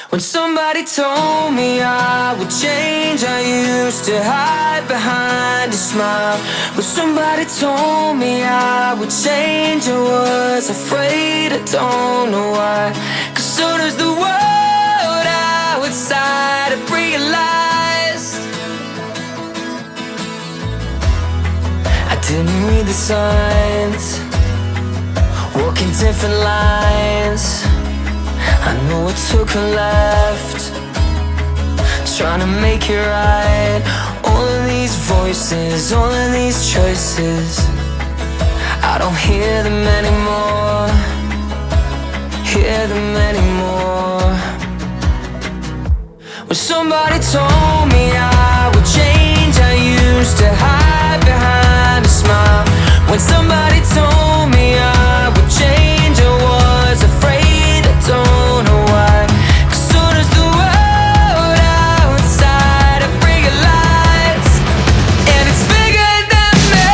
When somebody told me I would change, I used to hide behind a smile. When somebody told me I would change, I was afraid, I don't know why. 'Cause soon as the world outside I realized I didn't read the signs, walking different lines. I know it took a left, trying to make it right. All of these voices, all of these choices, I don't hear them anymore, hear them anymore. When somebody told me I would change, I used to hide behind a smile. When somebody told me I would change, I was afraid, I don't know why. 'Cause soon as the world outside I realized, and it's bigger than me.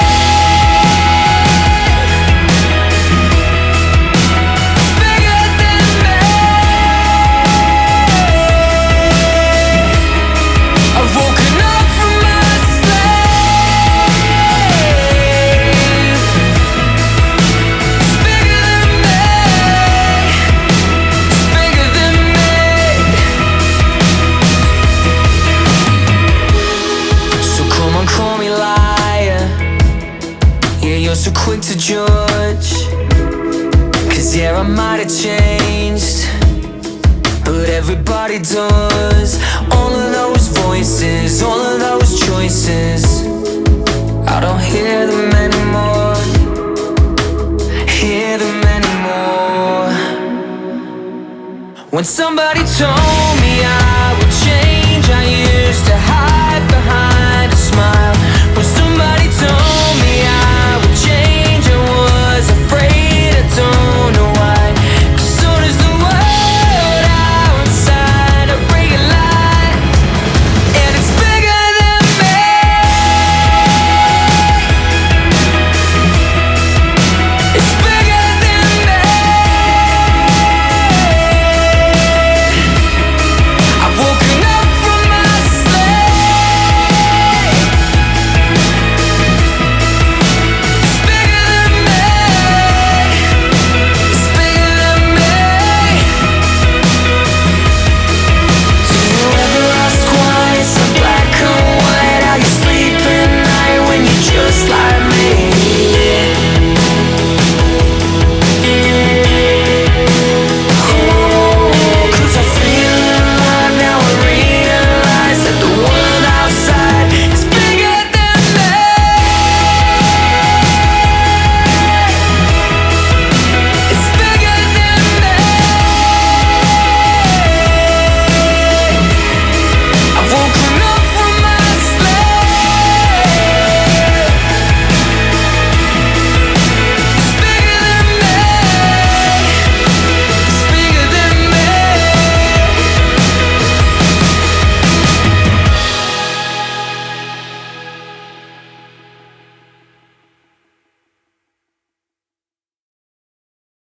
It's bigger than me. I've woken up from my slave. It's bigger than me. It's bigger than me. So come on, call me liar. Yeah, you're so quick to judge. 'Cause yeah, I might have changed, but everybody does. All of those voices, all of those choices, I don't hear them anymore, hear them anymore. When somebody told me I would change, I used to hide